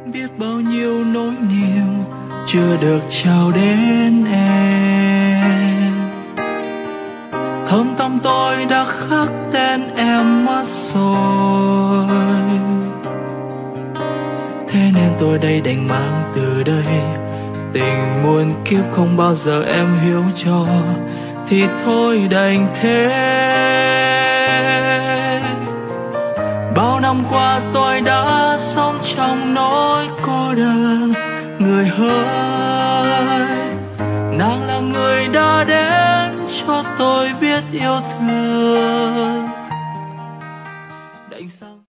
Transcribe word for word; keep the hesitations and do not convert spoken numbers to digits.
biết bao nhiêu nỗi niềm chưa được trao đến em. Thâm tâm tôi đã khắc tên em mất rồi, thế nên tôi đây đành mang từ đây tình muôn kiếp không bao giờ em hiểu cho, thì thôi đành thế. Bao năm qua tôi đã sống trong nỗi cô đơn, người hỡi, nàng là người đã đến cho tôi biết yêu thương.